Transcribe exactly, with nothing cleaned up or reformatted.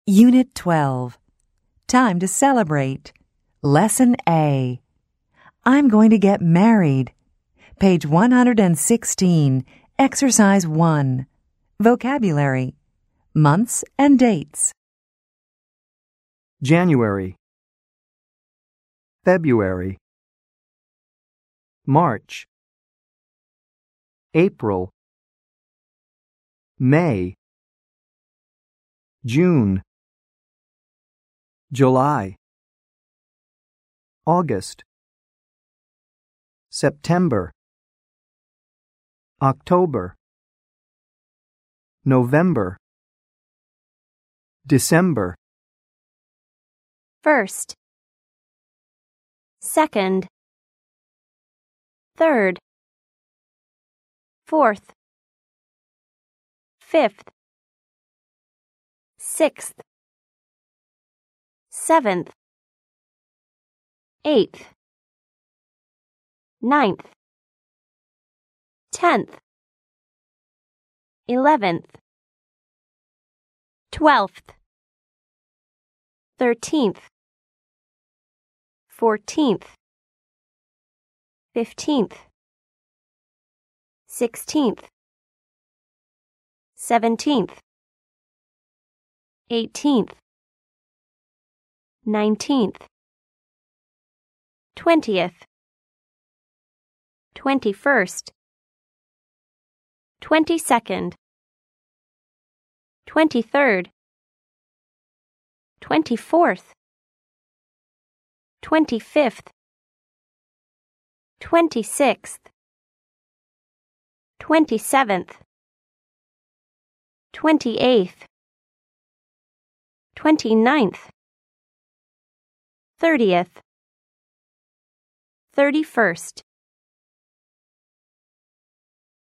Unit twelve. Time to celebrate. Lesson A. I'm going to get married. Page one hundred sixteen, Exercise one. Vocabulary. Months and dates. January, February, March, April, May, June, July, August, September, October, November, December. First, second, third, fourth, fifth, sixth, seventh, eighth, ninth, tenth, eleventh, twelfth, thirteenth, fourteenth, fifteenth, sixteenth, seventeenth, eighteenth, nineteenth, twentieth, twenty-first, twenty-second, twenty-third, twenty-fourth, twenty-fifth, twenty-sixth, twenty-seventh, twenty-eighth, twenty-ninth, thirtieth, thirty-first.